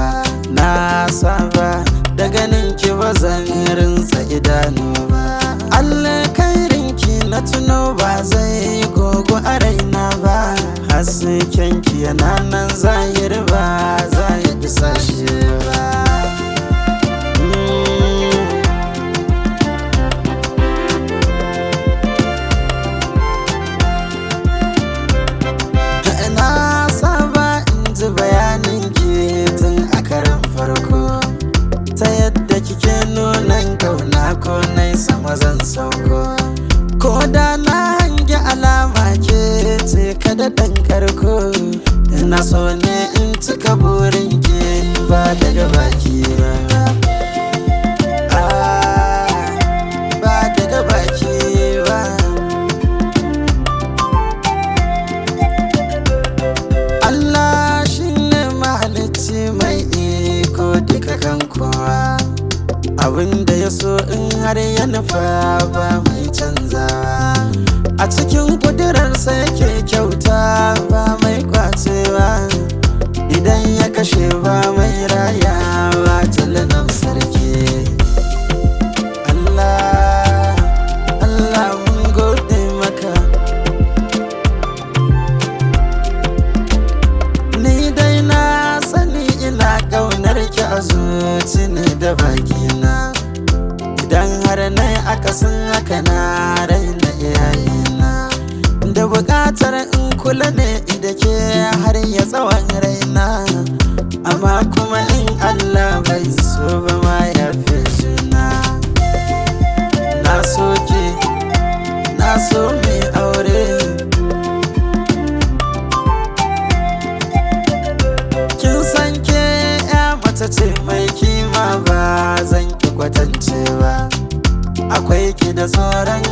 ba. Na saba da ganin ki ba zan rinsa idanu ba. Alkhairinki na tuno ba zai gogo a raina ba. Haskenki yana nan zahir ba zai isa shi ba. Na saba in ji bayaninki tun a karan farko, ta yadda kike nunan kauna ko nai sama zan sauko. Ko da na hangi alama ke ce kada ɗan karko, ina so ne in cika burinki ba daga baki ba. Ba daga baki ba. Allah shi ne mahalicci mai iko duka kan kowa. Abinda ya so in har ya nufa ba mai canzawa. A cikin ƙudurarsa yake kyauta ba mai kwacewa. Idan ya kashe ba mai rayawa jalanan sarki. Allah mun gode maka. Ni dai na sani ina ƙaunar ki a zuci ne da bakina. Idan har nai akasin haka na raina iyayena. Da buƙatar in kula ne da ke har ya tsawon raina. Amma kuma in Allah bai so ba ma ya fi juna. Na so ki, na so mai aure. Kin san ke ya mace ce mai kima ba zan ki kwatance ba. Akwai ki da tsoron